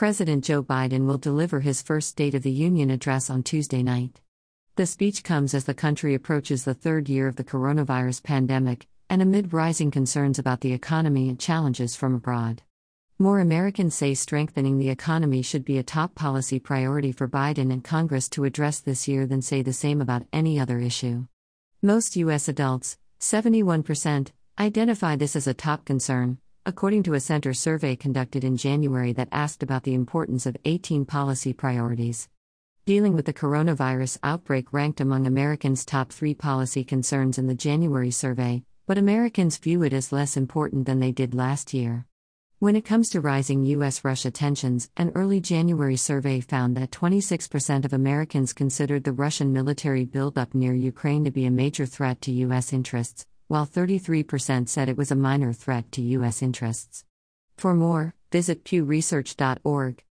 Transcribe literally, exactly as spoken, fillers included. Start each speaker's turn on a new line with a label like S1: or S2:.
S1: President Joe Biden will deliver his first State of the Union address on Tuesday night. The speech comes as the country approaches the third year of the coronavirus pandemic, and amid rising concerns about the economy and challenges from abroad. More Americans say strengthening the economy should be a top policy priority for Biden and Congress to address this year than say the same about any other issue. Most U S adults, seventy-one percent, identify this as a top concern, according to a Center survey conducted in January that asked about the importance of eighteen policy priorities. Dealing with the coronavirus outbreak ranked among Americans' top three policy concerns in the January survey, but Americans view it as less important than they did last year. When it comes to rising U S Russia tensions, an early January survey found that twenty-six percent of Americans considered the Russian military buildup near Ukraine to be a major threat to U S interests, while thirty-three percent said it was a minor threat to U S interests. For more, visit pew research dot org.